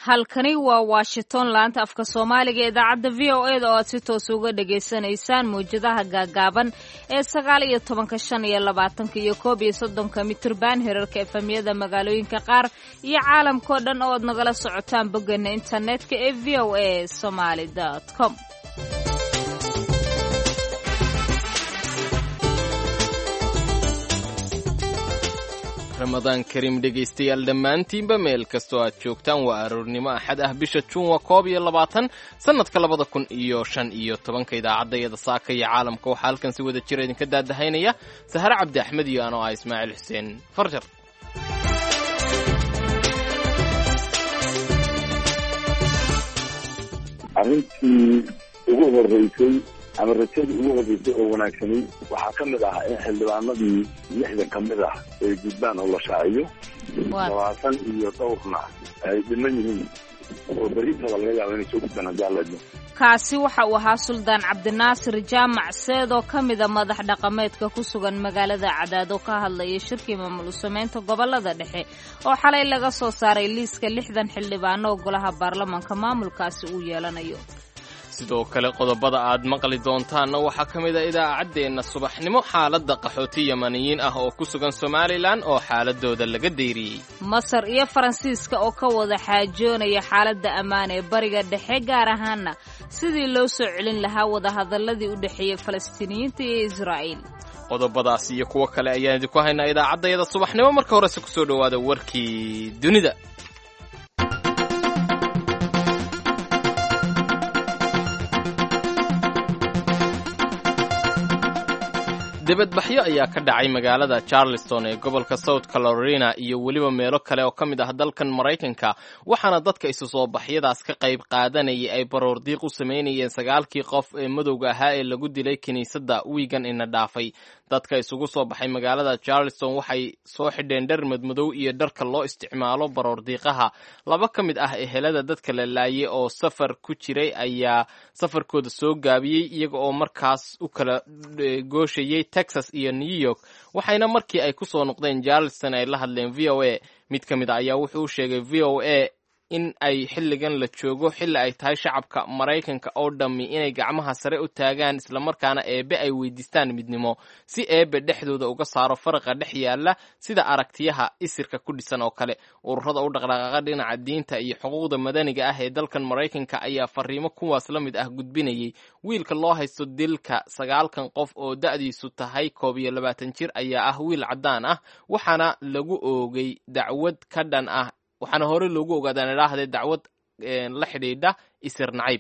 halkani waa Washington laanta afka Soomaaliga ee idaacadda VOA da oo aad si toos uga dhageysanaysaan muujadaha gaagaaban ee 19, 25 iyo 31 mitirban herarka efamiyada magaalooyinka qaar iyo caalamkoo dhan oo aad nagala socotaan boggeena internetka ee voasomali.com. ramadaan kariim dhegaystayaal dhammaantiinba meel kastoo aad joogtaan waa aroornimo axad ah bisha juun waa 21 sannadka 2015 idaacadayada saaka iyo caalamka waxaa halkan si wada jira idinka daadahaynaya sahare cabdi axmed iyo anoo ah ismaaciil xuseen farjar. arrintii ugu horeysay ama rajadii ugu horeysay oo wanaagsanay waxaa ka mid ah in xildhibaanadii 60 ka mid ah ay gudbaan oo la shaaciyo 20 iyo dhowrna ay dhiman yihiin oo bariitaba laga yaabo inay soo gudbaan hadaalada. kaasi waxa uu ahaa Suldaan Cabdinaasir Jaamac Seed oo ka mid ah madax dhaqameedka ku sugan magaalada Cadaado ka hadlaya shirkii maamul sameynta gobolada dhexe oo xalay laga soo saaray liiska 60 xildhibaan oo golaha baarlamaanka maamulkaasi uu yeelanayo. sidoo kale qodobada aad maqli doontaanna waxaa ka mid ah idaacaddeenna subaxnimo xaaladda qaxooti yamaniyiin ah oo ku sugan Somaliland oo xaaladooda laga deyriyey. Masar iyo Faransiiska oo ka wada xaajoonaya xaaladda ammaan ee bariga dhexe gaar ahaana sidii loo soo celin lahaa wadahadaladii u dhexeeyay Falastiiniyiinta iyo Israa'iil. qodobadaas iyo kuwo kale ayaan idinku haynaa idaacaddayada subaxnimo. marka horese ku soo dhowaada warkii dunida. dibadbaxyo ayaa ka dhacay magaalada Charleston ee gobolka South Carolina iyo weliba meelo kale oo ka mid ah dalkan Mareykanka waxaana dadka isu soo baxyadaas ka qayb qaadanayay ay baroordiiq u sameynayeen 9 qof ee madowga ahaa ee lagu dilay kiniisadda wiigan ina dhaafay. dadka isugu soo baxay magaalada Charleston waxay soo xidheen dhar madmadow iyo dharka loo isticmaalo baroordiiqaha. 2 ka mid ah ehelada dadka la laayay oo safar ku jiray ayaa safarkooda soo gaabiyey iyaga oo markaas u kala gooshayay Texas iyo New York waxayna markii ay ku soo noqdeen Charleston ay la hadleen VOA. mid ka mid ah ayaa wuxuu u sheegay VOA in ay xilligan la joogo xilli ay tahay shacabka Mareykanka oo dhammi inay gacmaha sare u taagaan isla markaana eebe ay weydiistaan midnimo si eebe dhexdooda uga saaro faraqa dhex yaala sida aragtiyaha isirka ku dhisan oo kale. ururada u dhaqdhaqaaqa dhinaca diinta iyo xuquuqda madaniga ah ee dalkan Mareykanka ayaa fariimo kuwaas la mid ah gudbinayay. wiilka loo haysto dilka 9 qof oo da'diisu tahay 21 jir ayaa ah wiil cadaan ah waxaana lagu oogay dacwad ka dhan ah waxaana hore loogu ogaadaan ilaahdee dacwad la xidhiidha isir nacayb.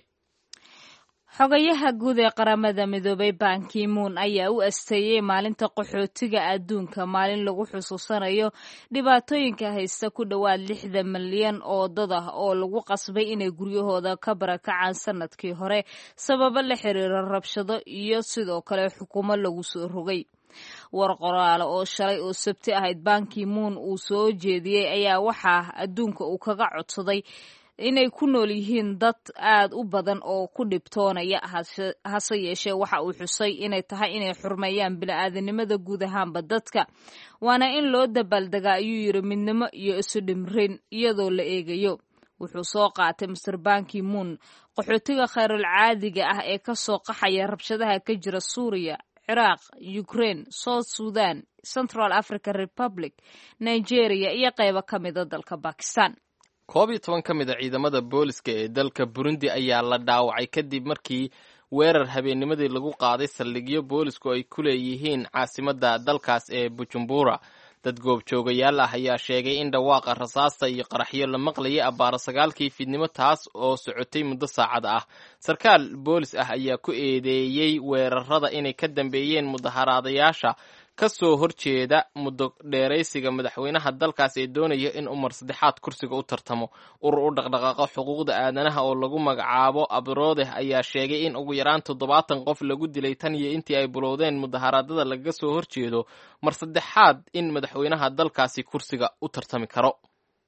xogayaha guud ee qaramada midoobay Ban Ki-moon ayaa u asteeyay maalinta qaxootiga adduunka maalin lagu xusuusanayo dhibaatooyinka haysta ku dhowaad 60 milyan oo dad ah oo lagu qasbay inay guryahooda ka barakacaan sanadkii hore sababo la xiriira rabshado iyo sidoo kale xukuumo lagu soo rogay. war qoraal oo shalay oo Sabti ahayd Ban Ki-moon uu soo jeediyay ayaa waxaa adduunka uu kaga codsaday inay ku nool yihiin dad aad u badan oo ku dhibtoonaya hase yeeshee waxa uu xusay inay tahay inay xurmeeyaan bini'aadanimada guud ahaanba dadka waana in loo dabaaldegaa ayuu yiri midnimo iyo isu dhimrin iyadoo la eegayo. wuxuu soo qaatay Mr. Ban Ki-moon qaxootiga khayrul caadiga ah ee ka soo qaxaya rabshadaha ka jira Suuriya, Iraq, Ukraine, South Sudan, Central African Republic, Nigeria iyo qaybo ka mid ah dalka Pakistan. 12 ka mid ah ciidamada booliska ee dalka Burundi ayaa la dhaawacay kadib markii weerar habeennimadii lagu qaaday saldhigyo boolisku ay ku leeyihiin caasimadda dalkaas ee Bujumbura. dad goobjoogayaal ah ayaa sheegay in dhawaaqa rasaasta iyo qaraxyo la maqlayay abbaara 9kii fiidnimo taas oo socotay muddo saacad ah. sarkaal boolis ah ayaa ku eedeeyay weerarada inay ka dambeeyeen mudaharaadayaasha ka soo horjeeda muddo dheeraysiga madaxweynaha dalkaas ee doonaya in Umar saddexaad kursiga u tartamo. urur u dhaqdhaqaaqa xuquuqda aadanaha oo lagu magacaabo Abroodeh ayaa sheegay in ugu yaraan 70 qof lagu dilay tan iyo intii ay bulowdeen mudaharaadada laga soo horjeedo mar saddexaad in madaxweynaha dalkaasi kursiga u tartami karo.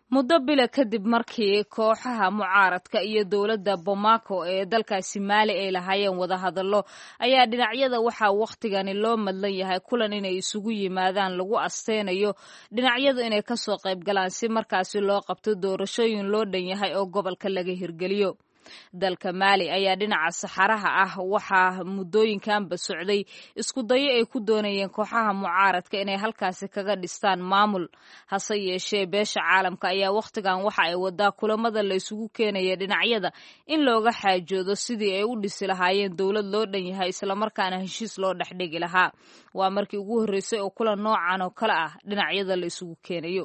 muddo bila kadib markii kooxaha mucaaradka iyo dowladda Bamako ee dalkaasi Maali ay lahaayeen wadahadallo ayaa dhinacyada waxaa wakhtigani loo madlan yahay kulan inay isugu yimaadaan lagu asteynayo dhinacyadu inay ka soo qayb galaan si markaasi loo qabto doorashooyin loo dhan yahay oo gobolka laga hirgeliyo. dalka Maali ayaa dhinaca saxaraha ah waxaa muddooyinkanba socday isku dayo ay ku doonayeen kooxaha mucaaradka inay halkaasi kaga dhistaan maamul. hase yeeshee beesha caalamka ayaa wakhtigan waxa ay wadaa kulamada la isugu keenaya dhinacyada in looga xaajoodo sidii ay u dhisi lahaayeen dowlad loo dhan yahay islamarkaana heshiis loo dhexdhigi lahaa. waa markii ugu horreysay oo kulan noocan oo kale ah dhinacyada la isugu keenayo.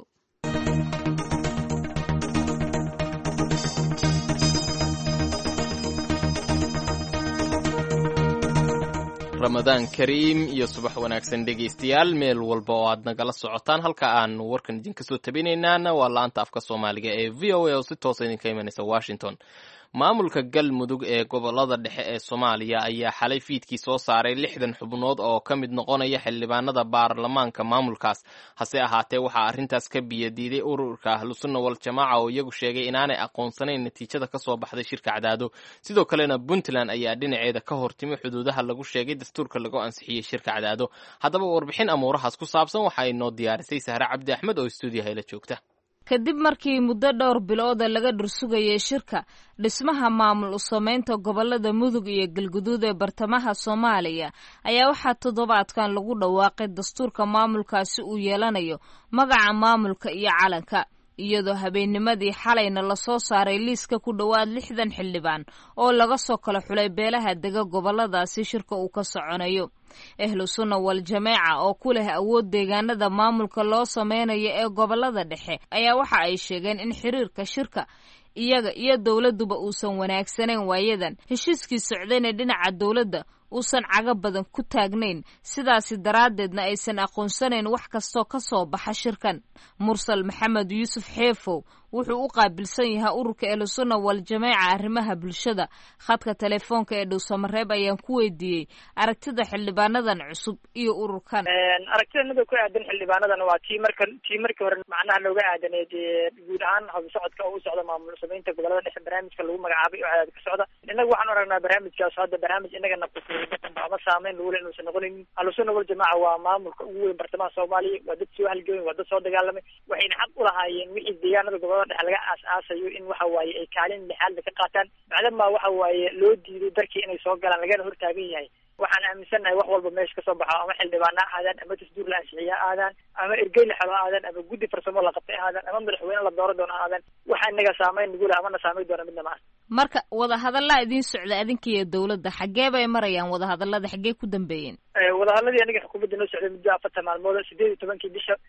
ramadaan kariim iyo subax wanaagsan dhegaystayaal meel walba oo aad nagala socotaan halka aan warkan idinka soo tabinaynaana waa laanta afka Soomaaliga ee VOA oo si toos idinka imanaysa Washington. maamulka galmudug ee gobolada dhexe ee Soomaaliya ayaa xalay fiidkii soo saaray 60 xubnood oo ka mid noqonaya xildhibaanada baarlamaanka maamulkaas. hase ahaatee waxaa arrintaas ka biyadiiday ururka Ahlusunna wal Jamaaca oo iyagu sheegay inaanay aqoonsanayn natiijada ka soo baxday shirka Cadaado. sidoo kalena Puntland ayaa dhinaceeda ka hortimay xuduudaha lagu sheegay dastuurka lagu ansixiyay shirka Cadaado. haddaba warbixin amuurahaas ku saabsan waxay noo diyaarisay Sahra Cabdi Axmed oo stuudiyaha la joogta. kadib markii muddo dhowr bilood laga dhursugayay shirka dhismaha maamul u sameynta gobolada Mudug iyo Galguduud ee bartamaha Soomaaliya ayaa waxaa toddobaadkan lagu dhawaaqay dastuurka maamulkaasi uu yeelanayo magaca maamulka iyo calanka iyadoo habeennimadii xalayna la soo saaray liiska ku dhawaad 60 xildhibaan oo laga soo kala xulay beelaha dega goboladaasi shirka uu ka soconayo. Ahlusunna wal Jamaaca oo ku leh awood deegaanada maamulka loo sameynayo ee gobolada dhexe ayaa waxa ay sheegeen in xiriirka shirka iyaga iyo dawladuba uusan wanaagsanayn waayadan heshiiskii socdayna dhinaca dawladda uusan caga badan ku taagnayn sidaasi daraadeedna aysan aqoonsanayn wax kastoo ka soo baxa shirkan. Mursal Maxamed Yuusuf Xeefow wuxuu u qaabilsan yahay ururka Ahlusunna wal Jamaaca arrimaha bulshada. khadka telefoonka ee Dhuusamareeb ayaan ku weydiiyey aragtida xildhibaanadan cusub iyo ururkan. aragtida ku aadan xildhibaanadan waa tii markii hore macnaha looga aadanay guud ahaan hab socodka oo u socda maamul sameynta gobolada dhexe barnaamijka lagu magacaabay oo cadaad ka socda. inagu waxaan aragnaa barnaamijkaas hadda barnaamij inaga ama saameyn lagu leeyahay inuu noqonin. Ahlusunna wal Jamaaca waa maamulka ugu weyn bartamaha Soomaaliya, waa dad soo halgamay, waa dad soo dagaalamay, waxayna xaq u lahaayeen wixii deegaanada gobolada dhexe laga aasaasayo in waxa waaye ay kaalin lixaad ka qaataan. macdama waxa waaye loo diiday darkii inay soo galaan lagana hortaagan yahay. waxaan aaminsanahay wax walba meesha ka soo baxo ama xildhibaana aadaan ama dastuur la anshixiya aadaan ama ergey la xalo aadaan ama guddi farsamo la qabtay aadaan ama madaxweyne la dooran doono aadaan waxa inaga saameyn nagu leh ama na saameyn doona midna ma aha. marka wadahadallada idin socda adinka iyo dawladda xagee bay marayaan wadahadallada xagee ku dambeeyeen? wadahadalladii aniga xukuumadda noo socday muddo 4 maalmood 18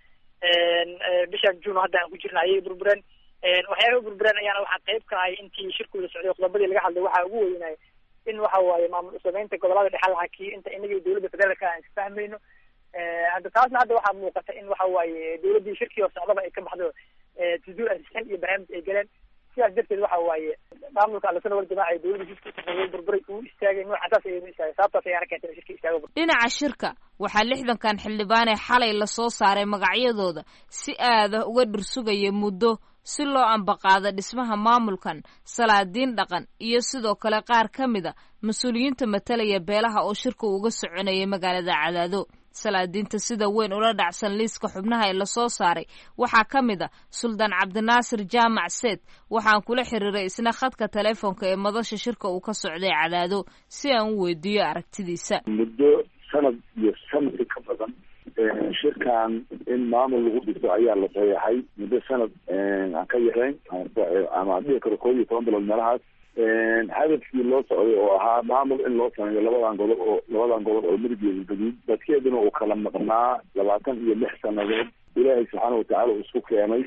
bisha June hadda aan ku jirnay ayay burbureen. waxyaabo burbureen ayaana waxa qayb ka ahay intii shirkooda socday qodobadii laga hadlay waxa ugu weynay in waxa waaye maamul sameynta gobolada dhexe la hakiyay inta inaga dawladda federaalka aan fahmayno. hadda taasna hadda waxa muuqata in waxa waaye dawladdii shirkii oo socdaba ay ka baxdo tiduur ansixin iyo barnaamij ay galeen. sidaas darteed waxa waaye maamulka Ahlusunna wal Jamaaca ay dawladda shirkii burburay uu istaagay noocaas ay istaagay sababtaas ayaana keentay shirkii istaago. dhinaca shirka waxaa 60kan xildhibaan ee xalay la soo saaray magacyadooda si aad uga dhursugaya muddo si loo ambaqaado dhismaha maamulkan salaadiin dhaqan iyo sidoo kale qaar ka mid ah mas'uuliyiinta matalaya beelaha oo shirka uga soconayay magaalada Cadaado. salaadiinta sida weyn ula dhacsan liiska xubnaha ee la soo saaray waxaa ka mid ah Suldaan Cabdinaasir Jaamac Seed. waxaan kula xiriiray isna khadka telefoonka ee madasha shirka uu ka socday Cadaado si aan u weydiiyo aragtidiisa. muddo sanad iyo sanad ka badan shirkan in maamul lagu dhiso ayaa la saxeexay muddo sanad aan ka yarayn ama dhici karo 11 bilood meelahaas. hadafkii loo socday oo ahaa maamul in loo sameeyo labadan gobol oo Mudug iyo Galguduud dadkeeduna uu kala maqnaa 26 sanadood Ilaahay subxaanahu wa tacaala uu isku keenay.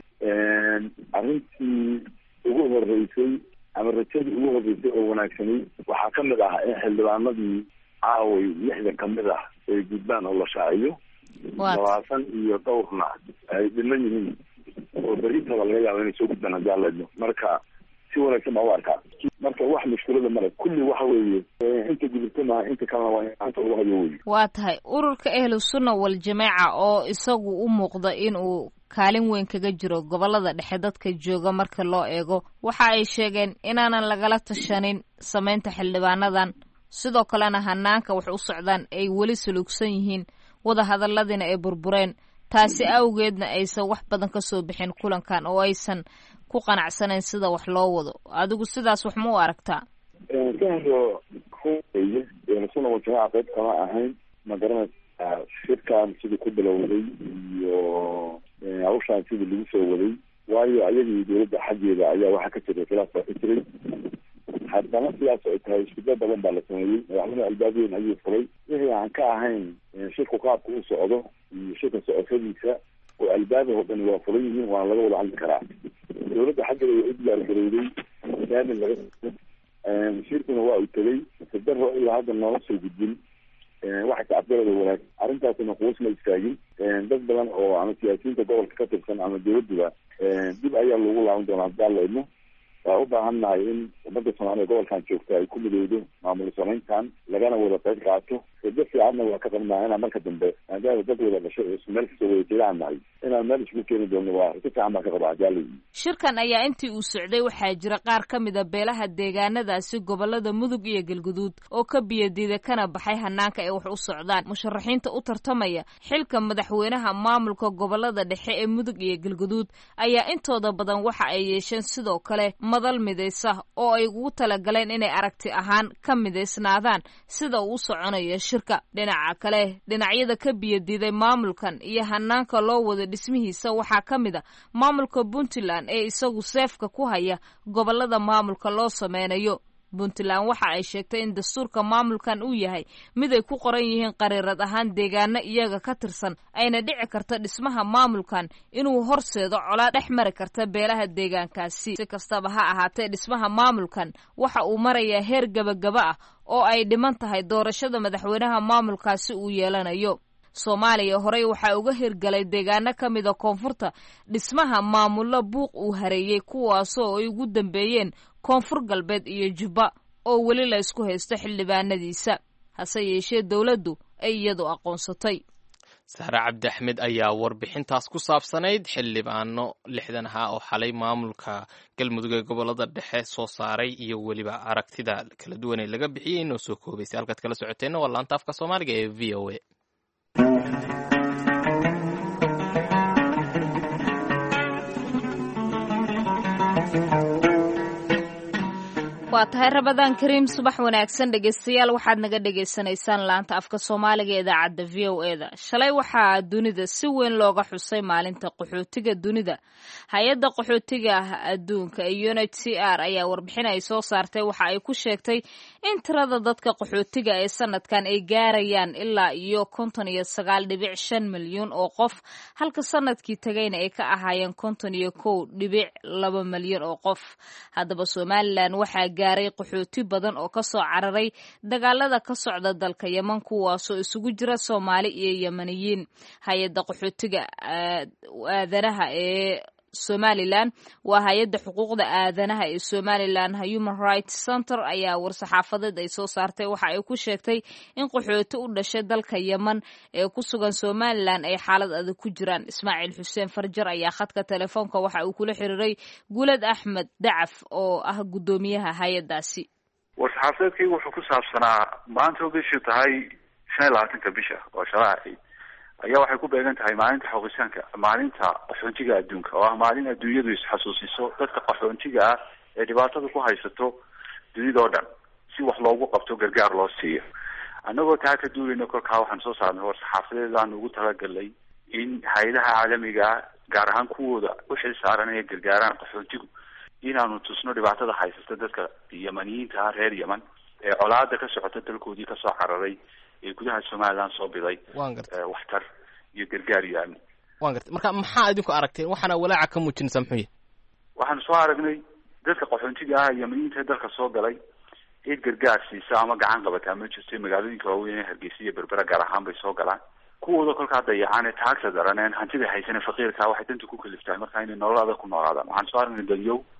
arrintii ugu horeysay ama rajadii ugu horeysay oo wanaagsanay waxaa ka mid ah in xildhibaanadii caaway 60 ka mid ah ay gudbaan oo la shaaciyo 20 dhowrna ay dhiman yihiin oo berritaba laga yaabo inay soo gudbaan haddii la idmo. marka si wanaagsan baa u arkaa. marka wax mushkilada male, kulli waxa weeye inta gudubtana inta kalena waa inta lagu hayo weeye. waa tahay ururka ahlusunna waljamaaca oo isagu u muuqda in uu kaalin weyn kaga jiro gobolada dhexe dadka jooga marka loo eego, waxa ay sheegeen inaanan lagala tashanin samaynta xildhibaanadan, sidoo kalena hanaanka wax u socdaan ay weli sulugsan yihiin, wadahadaladiina ay burbureen, taasi awgeedna aysan wax badan ka soo bixin kulankan oo aysan ku qanacsanayn sida wax loo wado. adigu sidaas wax ma u aragtaa? kahdo ahlusunna waljamaaca qayb kama ahayn, ma garanaysaa shirkan sidii ku bilowday iyo hawshaan sidii lagu soo waday, waayo ayagii dawladda xaggeeda ayaa waxaa ka jiray khilaaf baa ka jiray. haddana sidaas ay tahay shiddo badan baa la sameeyey, madaxweyne albaabiyen ayuu furay. wixii aan ka ahayn shirku qaabka u socdo iyo shirka socoshadiisa oo albaabah oo dhan waa furan yihiin, waana laga wada hadli karaa. dawladda xaggeeda waa u diyaargarowday daamin laga shirkuna waa u tegey, sadaro ilaa hadda noola soo gudbin waxa kacabgalada wanaag. arrintaasina quusma istaagin. dad badan oo ama siyaasiyiinta gobolka ka tirsan ama dawladduba dib ayaa loogu laaban doonaa haddaan la idmo. waa u baahannahay in ummadda soomaaliya gobolkan joogta ay ku midowdo maamul samayntan, lagana wada qayb qaato. rajo fiicanna waa ka qabnaa inaan marka dambe maadaama dad wada dhashay oo meel kasoo wada jeedaan nahay inaan meel isku keeni doono. waa rajo fiican baa ka qabaa jaalay. shirkan ayaa intii uu socday waxaa jira qaar ka mid a beelaha deegaanadaasi gobolada mudug iyo galguduud oo ka biyadiida kana baxay hanaanka ay wax u socdaan. musharaxiinta u tartamaya xilka madaxweynaha maamulka gobolada dhexe ee mudug iyo galguduud ayaa intooda badan waxa ay yeesheen sidoo kale madal midaysa oo ay ugu talagaleen inay aragti ahaan ka midaysnaadaan sida uu soconayo shirka. dhinaca kale dhinacyada ka biyadiiday maamulkan iyo hanaanka loo wada dhismihiisa waxaa ka mid a maamulka puntland ee isagu seefka ku haya gobolada maamulka loo sameynayo. puntland waxa ay sheegtay in dastuurka maamulkan uu yahay mid ay ku qoran yihiin qariirad ahaan deegaano iyaga ka tirsan, ayna dhici karta dhismaha maamulkan inuu horseedo colaa dhex mari karta beelaha deegaankaasi. si kastaba ha ahaatee dhismaha maamulkan waxa uu marayaa heer gabagaba ah oo ay dhiman tahay doorashada madaxweynaha maamulkaasi uu yeelanayo. soomaaliya horey waxaa uga hirgalay deegaano ka mida koonfurta dhismaha maamullo buuq uu hareeyey, kuwaasoo ay ugu dambeeyeen koonfur galbeed iyo jubba oo weli la isku haysto xildhibaanadiisa, hase yeeshee dawladdu ay iyadu aqoonsatay. sahre cabdi axmed ayaa warbixintaas ku saabsanayd xildhibaano 60 ahaa oo xalay maamulka galmudug ee gobolada dhexe soo saaray iyo weliba aragtida kala duwan ee laga bixiyey inoo soo koobaysay. halkaad kala socoteenna waa laanta afka soomaaliga ee v o a. waa tahay rabadaan kariim, subax wanaagsan dhegaystayaal. waxaad naga dhagaysanaysaan laanta afka soomaaliga ee idaacadda v o e da. shalay waxaa dunida si weyn looga xusay maalinta qaxootiga dunida. hay-adda qaxootiga adduunka ee UNHCR ayaa warbixin ay soo saartay waxa ay ku sheegtay in tirada dadka qaxootiga ee sanadkan ay gaarayaan ilaa iyo 59.5 milyan oo qof, halka sanadkii tagayna ay ka ahaayeen 51.2 milyan oo qof. haddaba Somaliland waxaa gaaray qaxooti badan oo ka soo cararay dagaalada ka socda dalka Yemen, kuwaasoo isugu jira Soomaali iyo Yemeniyiin. hay-adda qaxootiga aadanaha ee Somaliland waa hay-adda xuquuqda aadanaha ee Somaliland Human Rights Center ayaa war-saxaafadeed ay soo saartay waxa ay ku sheegtay in qaxooti u dhashay dalka Yemen ee ku sugan Somaliland ay xaalad adag ku jiraan. Ismaaciil Xuseen Farjar ayaa khadka telefoonka waxa uu kula xiriiray Gulad Axmed Dacaf oo ah gudoomiyaha hay-addaasi. war-saxaafadeedkii wuxuu ku saabsanaa maanta oo bishii tahay 25 bisha oo shalay ayaa waxay ku beegan tahay maalinta xoqisaanka, maalinta qaxoontiga adduunka, oo ah maalin adduunyadu isxasuusiso dadka qaxoontiga ah ee dhibaatada ku haysato dunida oo dhan si wax loogu qabto, gargaar loo siiyo. annagoo taa ka duulayna kolkaa waxaan soo saarnay war-saxaafadeedaan ugu talagalay in hay-adaha caalamiga gaar ahaan kuwooda u xil saaran ee gargaaraan qaxoontigu inaanu tusno dhibaatada haysata dadka yemaniyiinta ah, reer Yemen ee colaada ka socota dalkoodii ka soo cararay ee gudaha Somaliland soo biday waxtar iyo gargaar iyo amni. waan gartay. marka maxaa idinku aragteen waxaana walaaca ka muujinaysaa muxuu yahay? waxaan soo aragnay dadka qaxoontiga ah yemaniyiinta dalka soo galay cid gargaar siisa ama gacan qabataa ma jirto. magaalooyinka waaweyn ee Hargeysa iyo Berbera gaar ahaan bay soo galaan. kuwooda kolkaa dayacaan ee taagta daran ee hantida haysan faqiirka waxay danta ku kaliftahay marka inay nolol adag ku noolaadaan. waxaan soo aragnay dadyow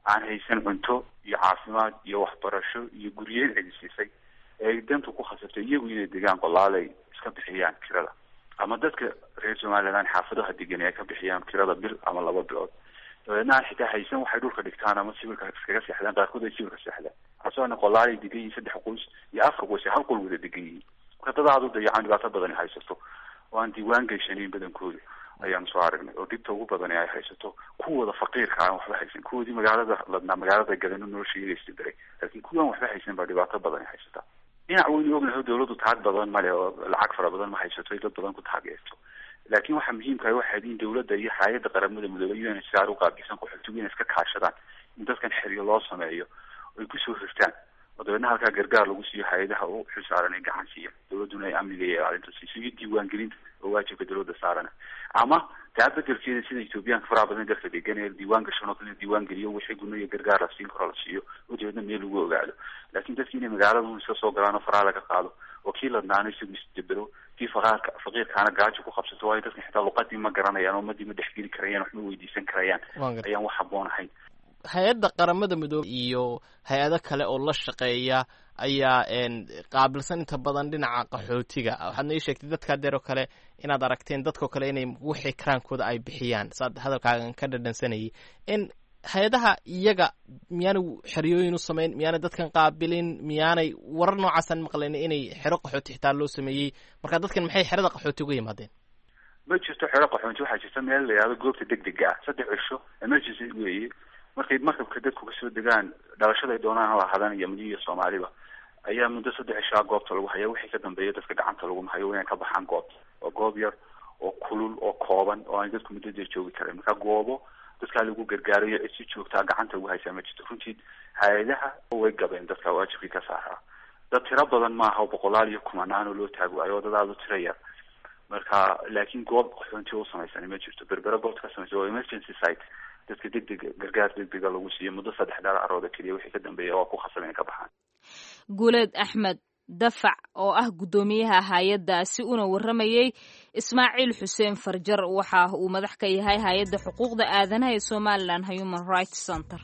aan haysan cunto iyo caafimaad iyo waxbarasho iyo guryeyn cidisiisay ee dantu ku khasabtay iyagu inay degaan qolaalay iska bixiyaan kirada ama dadka reer Somaliland xaafadaha degan ay ka bixiyaan kirada bil ama 2 bilood dabeedna xitaa haysan waxay dhulka dhigtaan ama sibirka iskaga seexdaan qaarkood ay sibirka seexdaan asana qolaalay degan 3 qoys iyo 4 qoys hal qol wada degan kadadaadu dayacan dhibaato badan haysato waan diiwaan geyshanayn badankooda ayaan soo aragnay oo dibta ugu badan ay haysato kuwada faqiirka aan waxba haysan kuwadii magaalada galano noloshii isdiray laakiin kuwan waxba haysan baa dhibaato badan haysata dhinac weyn ognahay dawladdu taag badan ma leh oo lacag fara badan ma haysato dad badan ku taageerto laakiin waxa muhiimka ah waxa in dawladda iyo hay'adda qaramada midoobay inay saar u qaabilsan qaxootiga iska kaashadaan in dadkan xiriir loo sameeyo oo ku soo hirtaan wadana halka gargaar lagu siiyo hay'adaha oo xilsaaran ay gacan siiyo dawladuna ay amniga iyo arrinta siiyo diiwaan gelin oo waajibka dawladda saaran ama taabadalkeeda sida Ethiopian fara badan dadka degan ee diiwaan gashan oo kale diiwaan geliyo wixii gunnooyin gargaar la siin karo la siiyo oo dawladda meel ugu ogaado laakiin dadkii inay magaalada iska soo galaan oo fara laga qaado wakiiladna si isdibiro kii faqiirkaana gaajo ku qabsato way dadka xitaa luqadii ma garanayaan oo madii ma dhexgeli karayaan wax ma weydiisan karayaan ayaan wax haboonahay hay-adda qaramada midoobay iyo hay-ado kale oo la shaqeeya ayaa qaabilsan inta badan dhinaca qaxootiga waxaadna ii sheegtay dadka deer oo kale inaad aragteen dadkoo kale inay wixii karaankooda ay bixiyaan saad hadalkaagan ka dhadhansanayay in hay-adaha iyaga miyaanay xeryooyin u samayn miyaanay dadkan qaabilin miyaanay warar noocaasaan maqlayn inay xero qaxooti xitaa loo sameeyey marka dadkan maxay xerada qaxooti uga yimaadeen ma jirto xero qaxooti waxaa jirta meel la yidhaahdo goobta degdega ah 3 cisho emergency weeye markay markabka dadku ka soo degaan dhalashada ay doonaan la hadan Yamni iyo Soomaaliba ayaa muddo 3 cisho goobta lagu hayo wixii ka dambeeyay dadka gacanta lagu hayo inay ka baxaan goob yar oo kulul oo kooban oo ay dadku muddo dheer joogi kareen marka goobo dadka lagu gargaarayo si joogta gacanta ugu haysa ma jirto runtii hay'adaha way gabeen dadka waajibka ka saaraa dad tiro badan ma aha boqolaal iyo kumanaan oo loo taagayo dad tiro yar marka laakiin goob qaxoonti oo samaysan ma jirto berbera goob ka samaysan oo emergency site dadka gargaar degdeg lagu siiyo muddo 3 arooda kaliya wixii ka dambeeyay oo ku khasban in ka baxaan Guuleed Axmed Dafac oo ah gudoomiyaha hay'adaasi una waramayay Ismaaciil Xuseen Farjar waxa uu madax ka yahay hay'adda xuquuqda aadanaha ee Somaliland Human Rights Center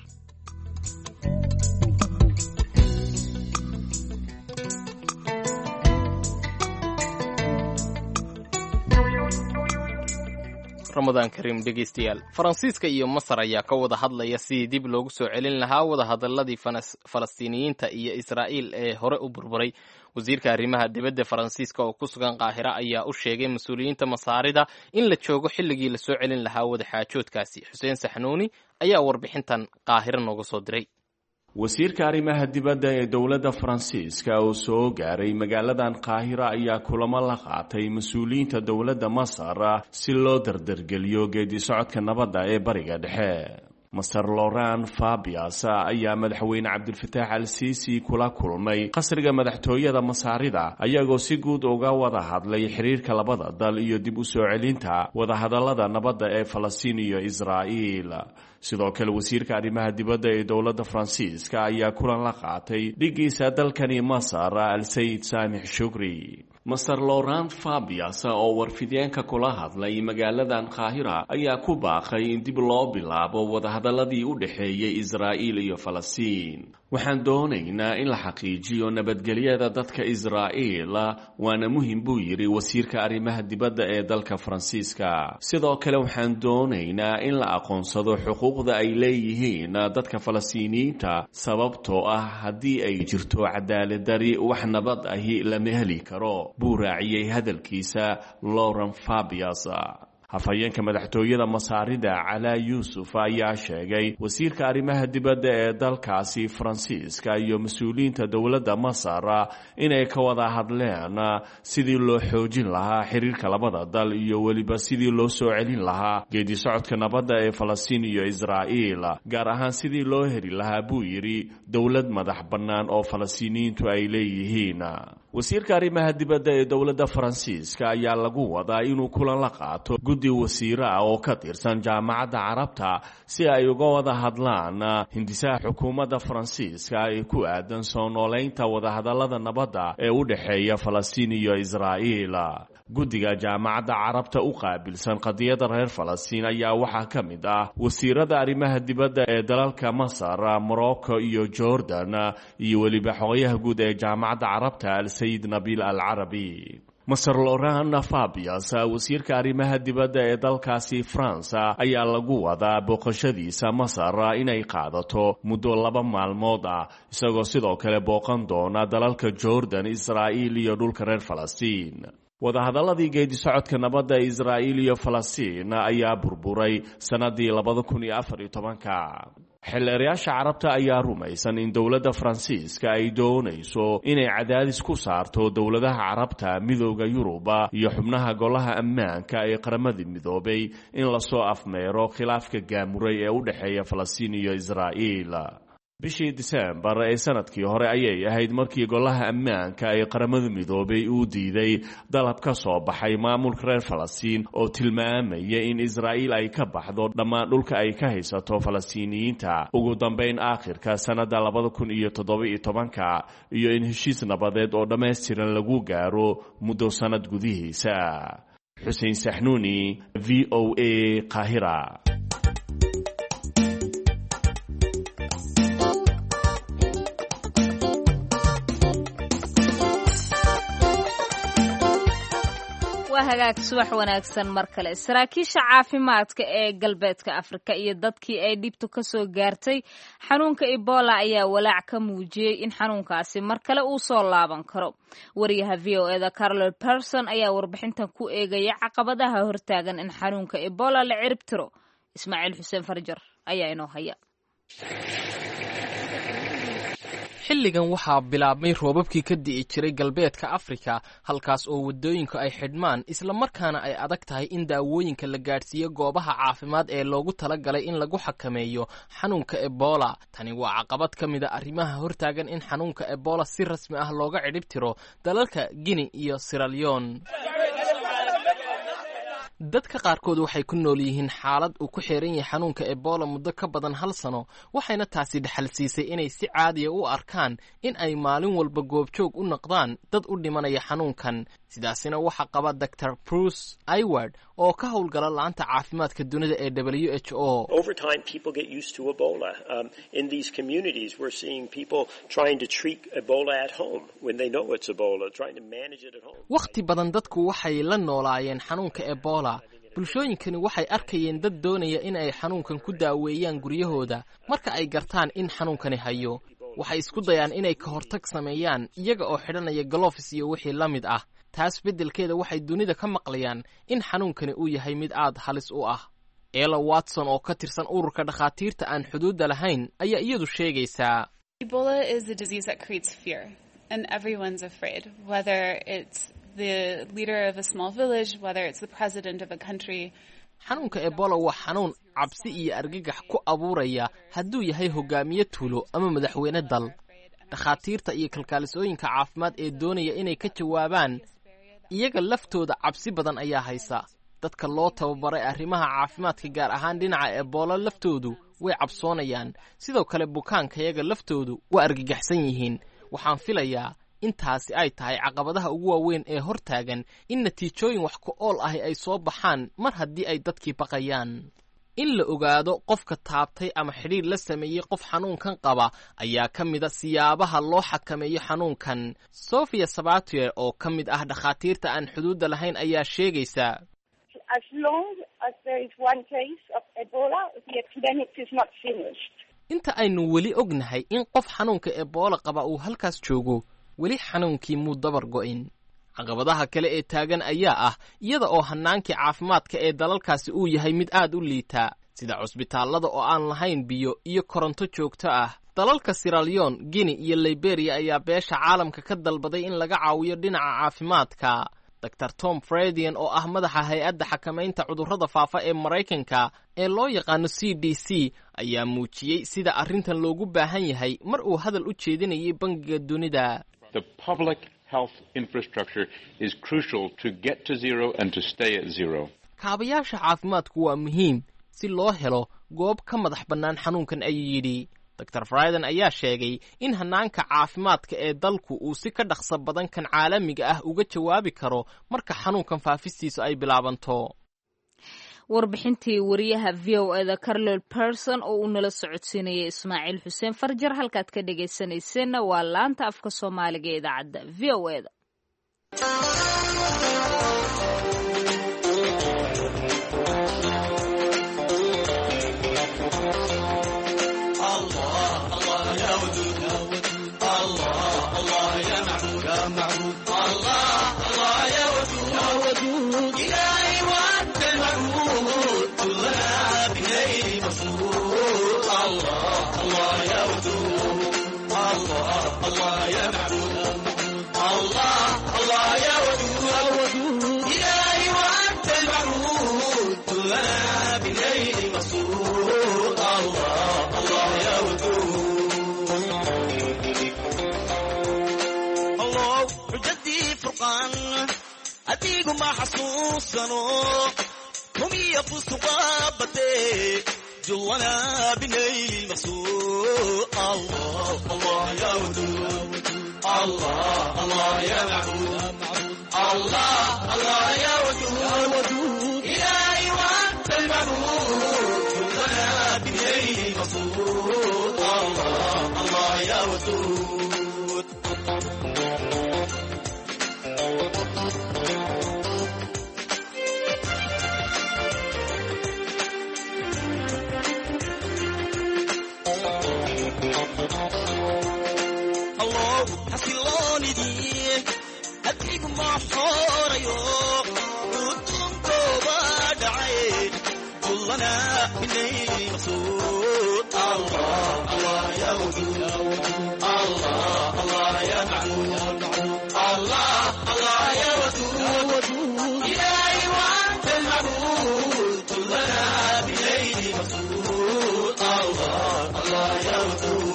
Ramadan Kareem dhegeystayaal Faransiiska iyo Masar ayaa ka wada hadlaya sidii dib loogu soo celin lahaa wada hadalladii Falastiiniyiinta iyo Israa'iil ee hore u burburay wasiirka arrimaha dibadda Faransiiska oo ku sugan Qaahira ayaa u sheegay mas'uuliyiinta Masaarida in la joogo xilligii la soo celin lahaa wada xaajoodkaasi Xuseen Saxnuuni ayaa warbixintan Qaahira nooga soo diray wasiirka arrimaha dibadda ee dowladda Faransiiska oo soo gaaray magaaladan Qaahira ayaa kulamo la qaatay mas'uuliyiinta dowladda Masar si loo dardargeliyo geedi socodka nabadda ee bariga dhexe Masar Laurent Fabius ayaa madaxweyne Cabdilfataax al-Siisi kula kulmay qasriga madaxtooyada Masaarida ayagoo si guud uga wada hadlay xiriirka labada dal iyo dib u soo celinta wada hadallada nabadda ee Falastiin iyo Israa'iil sidoo kale wasiirka arrimaha dibadda ee dowladda Faransiiska ayaa kulan la qaatay dhigiisa dalkani Masar al-Sayd Saamix Shukri Masar Laurent Fabius oo warfideenka kula hadlay magaaladan Qaahira ayaa ku baaqay in dib loo bilaabo wada hadalladii u dhaxeeyay Israa'iil iyo Falastiin waxaan doonaynaa in la xaqiijiyo nabadgelyada dadka Israa'iil waana muhiim buu yiri wasiirka arrimaha dibadda ee dalka Faransiiska sidoo kale waxaan doonaynaa in la aqoonsado xuquuqda ay leeyihiin dadka Falastiiniyiinta sababtoo ah haddii ay jirto cadaalad dari wax nabad ahi lama heli karo buu raaciyay hadalkiisa Laurent Fabius hafayeenka madaxtooyada Masaarida Calaa Yuusuf ayaa sheegay wasiirka arrimaha dibadda ee dalkaasi Faransiiska iyo mas'uuliyiinta dowladda Masar inay ka wada hadleen sidii loo xoojin lahaa xiriirka labada dal iyo waliba sidii loo soo celin lahaa geedi socodka nabadda ee Falastiin iyo Israa'iil gaar ahaan sidii loo heli lahaa buu yiri dowlad madax bannaan oo Falastiiniyiintu ay leeyihiin wasiirka arrimaha dibadda ee dowladda Faransiiska ayaa lagu wadaa inuu kulan la qaato guddi wasiir ah oo ka tirsan jaamacadda Carabta si ay uga wada hadlaan hindisaha xukuumadda Faransiiska ee ku aadan soo nooleynta wada hadallada nabadda ee u dhaxeeya Falastiin iyo Israa'iil guddiga jaamacadda carabta u qaabilsan qadiyadda reer falastiin ayaa waxaa ka mid ah wasiirada arrimaha dibadda ee dalalka masar morocco iyo jordan iyo weliba xogayaha guud ee jaamacadda carabta al-sayid nabiil al carabi masar loran fabius wasiirka arrimaha dibadda ee dalkaasi faransa ayaa lagu wadaa booqashadiisa masar inay qaadato muddo 2 maalmood ah isagoo sidoo kale booqan doona dalalka jordan israa'iil iyo dhulka reer falastiin wadahadaladii geedi socodka nabadda israa'iil iyo falastiin ayaa burburay sanadii 2014 xildhibaanayaasha carabta ayaa rumaysan in dowladda faransiiska ay doonayso inay cadaadis ku saarto dowladaha carabta midooda yuruba iyo xubnaha golaha ammaanka ee qaramada midoobay in lasoo afmeero khilaafka gaamuray ee u dhexeeya falastiin iyo israa'iil bishii Diseembar ee sanadkii hore ayay ahayd markii golaha ammaanka ee qaramada midoobay uu diiday dalab ka soo baxay maamulka reer Falastiin oo tilmaamaya in Israa'iil ay ka baxdo dhammaan dhulka ay ka haysato Falastiiniyiinta ugu dambeyn aakhirka sanada 2017 iyo in heshiis nabadeed oo dhameystiran lagu gaaro muddo sanad gudihiisa. Xuseen Saxnuuni, VOA, Qaahira. hagaag subax wanaagsan mar kale saraakiisha caafimaadka ee galbeedka Afrika iyo dadkii ay dhibto ka soo gaartay xanuunka Ebola ayaa walaac ka muujiyay in xanuunkaasi mar kale uu soo laaban karo wariyaha VOA-da Carol Person ayaa warbixintan ku eegaya caqabadaha hortaagan in xanuunka Ebola la cirib tiro Ismaaciil Xuseen Farjar ayaa inoo haya xilligan waxaa bilaabmay roobabkii ka di'i jiray galbeedka Afrika halkaas oo wadooyinka ay xidhmaan isla markaana ay adag tahay in daawooyinka la gaadhsiiyo goobaha caafimaad ee loogu talagalay in lagu xakameeyo xanuunka Ebola. Tani waa caqabad ka mid ah arrimaha hortaagan in xanuunka Ebola si rasmi ah looga cirib tiro dalalka Guinea iyo Sierra Leone. dadka qaarkood waxay ku nool yihiin xaalad uu ku xeeran yahay xanuunka Ebola muddo ka badan 1 sano waxayna taasi dhaxal siisay inay si caadi ah u arkaan in ay maalin walba goobjoog u noqdaan dad u dhimanaya xanuunkan sidaasina waxa qaba Dr. Bruce Ayward oo ka howlgala laanta caafimaadka dunida ee WHO. Over time people get used to Ebola. In these communities we're seeing people trying to treat Ebola at home when they know it's Ebola, trying to manage it at home. Waqti badan dadku waxay la noolaayeen xanuunka Ebola. bulshooyinkani waxay arkayeen dad doonaya in ay xanuunkan ku daaweeyaan guryahooda marka ay gartaan in xanuunkani hayo. Waxay isku dayaan inay ka hortag sameeyaan iyaga oo xidhanaya gloves iyo wixii la mid ah. taas beddelkeeda waxay dunida ka maqlayaan in xanuunkani uu yahay mid aad halis u ah. Ella Watson oo ka tirsan ururka dhakhaatiirta aan xuduudda lahayn ayaa iyadu sheegaysaa Ebola is a disease that creates fear and everyone's afraid, whether it's the leader of a small village, whether it's the president of a country. xanuunka Ebola waa xanuun cabsi iyo argagax ku abuuraya hadduu yahay hogaamiye tuulo ama madaxweyne dal. dhakhaatiirta iyo kalkaalisooyinka caafimaad ee doonaya inay ka jawaabaan iyaga laftooda cabsi badan ayaa haysa. dadka loo tababaray arrimaha caafimaadka gaar ahaan dhinaca Ebola laftoodu way cabsoonayaan. sidoo kale bukaanka iyaga laftoodu waa argagaxsan yihiin. waxaan filayaa intaasi ay tahay caqabadaha ugu waaweyn ee hortaagan in natiijooyin wax ku ool ah ay soo baxaan mar haddii ay dadkii baqayaan. in la ogaado qofka taabtay ama xiriir la sameeyay qof xanuunkan qaba ayaa ka mid ah siyaabaha loo xakameeyo xanuunkan. Sofia Sabatier oo ka mid ah dhakhaatiirta aan xuduudda lahayn ayaa sheegaysa As long as there is one case of Ebola, the epidemic is not finished. inta aynu weli ognahay in qof xanuunka Ebola qaba uu halkaas joogo weli xanuunkii muu dabar go'in. caqabadaha kale ee taagan ayaa ah iyada oo hanaankii caafimaadka ee dalalkaasi uu yahay mid aad u liita sida cusbitaalada oo aan lahayn biyo iyo koronto joogto ah. dalalka Sierra Leone, Guinea iyo Liberia ayaa beesha caalamka ka dalbaday in laga caawiyo dhinaca caafimaadka. Dr. Tom Frieden oo ah madaxa hay'adda xakamaynta cudurrada faafa ee Mareykanka ee loo yaqaano CDC ayaa muujiyay sida arrintan loogu baahan yahay mar uu hadal u jeedinayay Bangiga Dunida. The public health infrastructure is crucial to get to zero and to stay at zero. kaabayaasha caafimaadku waa muhiim si loo helo goob ka madax bannaan xanuunkan ayuu yidhi. dor Frieden ayaa sheegay in hanaanka caafimaadka ee dalku uu si ka dhaqso badan kan caalamiga ah uga jawaabi karo marka xanuunkan faafistiisu ay bilaabanto. warbixintii wariyaha VOA-da Carol Person oo uu nala socodsiinayay Ismaaciil Xuseen Farjar. halkaad ka dhagaysanayseena waa laanta afka Soomaaliga ee idaacadda VOA-da. adigu ma xasuusano kumiya fusuqabate julwana binay masuud Allah Allah ya wadud Allah Allah ya ma'bud Allah Allah ya wadud ilahi wa anta al-ma'bud julwana binay masuud Allah Allah ya wadud adigu ma xorayo udunko badacay kullana binay masuud Allah Allah ya wadud Allah Allah ya ma'bud Allah Allah ya wadud ilahi wa anta al-ma'bud kullana binay masuud Allah Allah ya wadud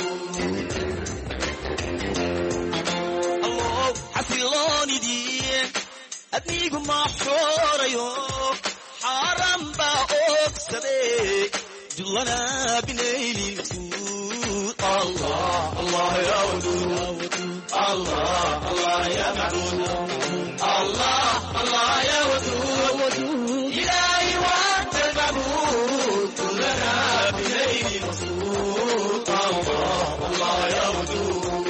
adigu ma xorayo xaram ba ogsade julana binay masuud Allah Allah ya wadud Allah Allah ya ma'bud Allah Allah ya wadud ilahi wa anta al-ma'bud julana binay masuud Allah Allah ya wadud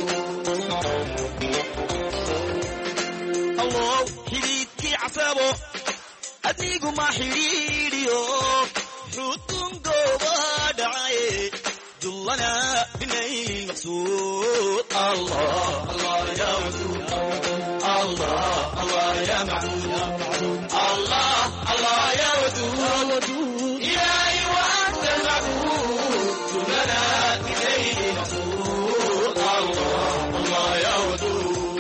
adigu ma xiriiriyo xudunko badacay julana binay masuud Allah Allah ya wadud Allah Allah ya ma'bud Allah Allah ya wadud ilahi wa anta al-ma'bud julana binay masuud Allah Allah ya wadud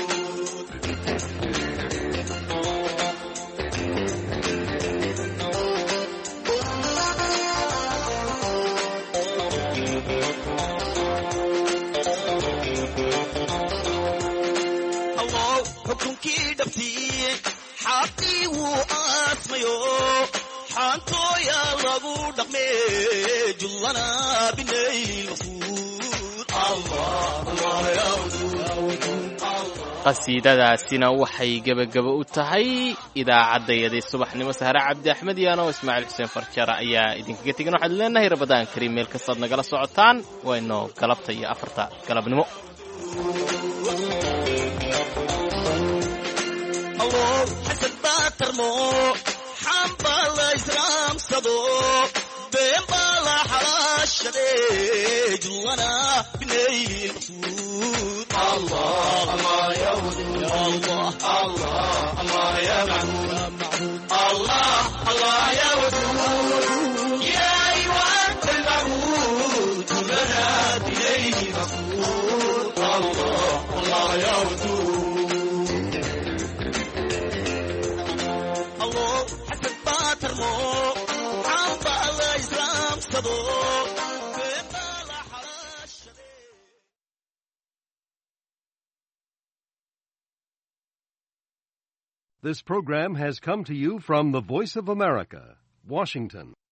xukunkii dhabtiye xaqii wuu aasmayo xaantooya lagu dhaqme jullana binay masuud Allah Allah ya wadud qasiidadaasina waxay gebagabo u tahay idaacaddayadii subaxnimo. Sahre Cabdi Axmed iyo anoo Ismaaciil Xuseen Farjar ayaa idinkaga tegan. waxaad leenahay Ramadaan Kariim meel kastaad nagala socotaan. wayno galabta iyo 4 galabnimo. حسن باترمو حنبالا إسلام صدو بيمبالا حراشدي جوانا بني مقصود الله الله يا ودود الله الله الله يا معبود الله الله يا ودود يا أيها المعبود لنا بني مقصود الله الله يا ودود This program has come to you from the Voice of America, Washington.